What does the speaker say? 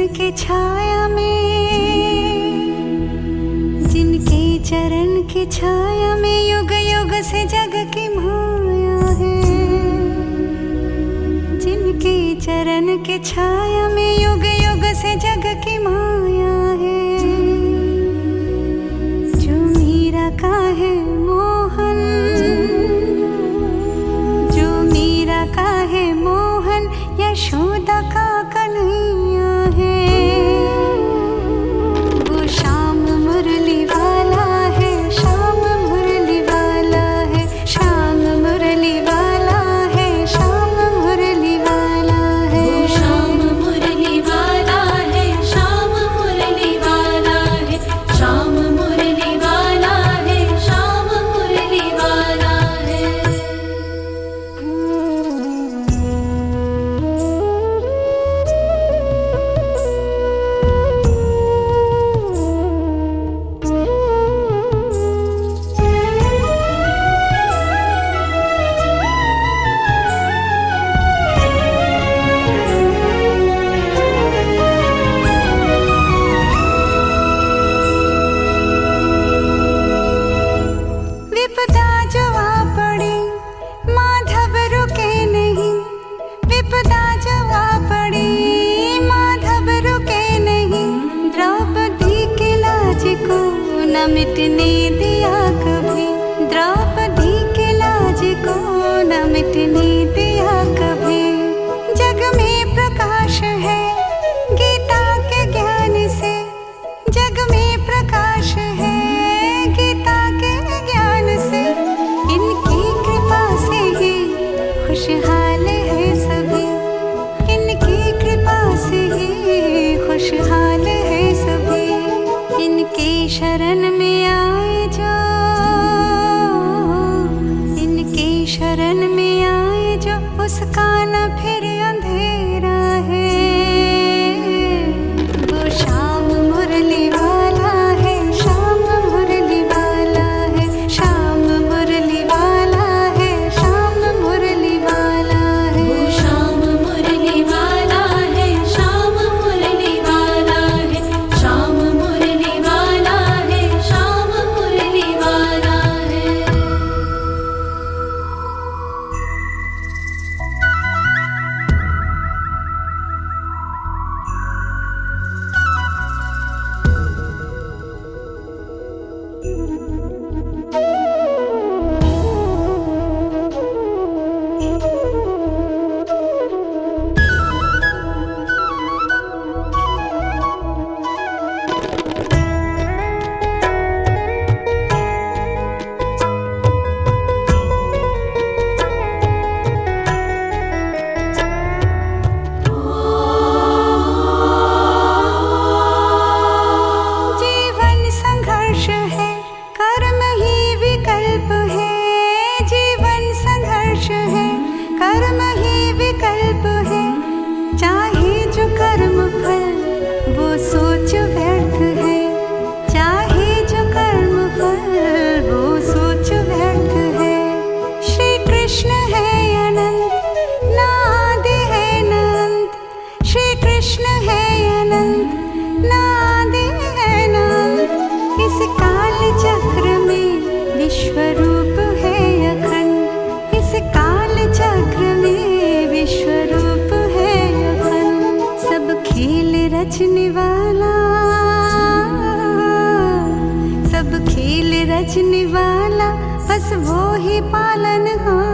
के छाया में, जिनके चरण की छाया में युग युग से जग की माया है। जिनके चरण के छाया में युग युग से जग की माया है। जो मीरा का है मोहन, जो मीरा का है मोहन, यशोदा का कन्हैया है। वो श्याम मुरली वाला है, श्याम मुरली वाला है, श्याम मुरली वाला है, श्याम मुरली वाला है। वो श्याम मुरली वाला है, श्याम मुरली वाला है, श्याम मुरली वाला है, श्याम मुरली वाला है। विपदा जो आ पड़ी माधव रुके नहीं, विपदा जो आ पड़ी माधव रुके नहीं। द्रौपदी के लाज को न मिटने दिया कभी, द्रौपदी के लाज को न मिटने दिया कभी। जग में प्रकाश है गीता के ज्ञान से, जग में प्रकाश है गीता के ज्ञान से। इनकी कृपा से ही खुशहाल है सभी, इनकी कृपा से ही खुशहाल है सभी। इनके शरण में आए जो, इनके शरण में आए जो, उसका न फिर अंधेरा है। वो श्याम मुरली वाला है, श्याम मुरली वाला है, श्याम मुरली वाला है, श्याम मुरली वाला है। वो श्याम मुरली वाला है, श्याम मुरली वाला है, श्याम मुरली वाला है, श्याम मुरली वाला है। जीवन संघर्ष है, कर्म ही विकल्प है। जीवन संघर्ष है, कर्म ही विकल्प है। चाहे जो कर्म फल वो सोच व्यर्थ है, चाहे जो कर्म फल वो सोच व्यर्थ है। श्री कृष्ण है अनंत, न आदि है न अंत। श्री कृष्ण है अनंत, न आदि है न अंत। इस काल चक्र में विश्व रूप है अखंड, इस काल चक्र में विश्व रूप है अखंड। सब खेल रचने वाला, सब खेल रचने वाला, बस वो ही पालनहार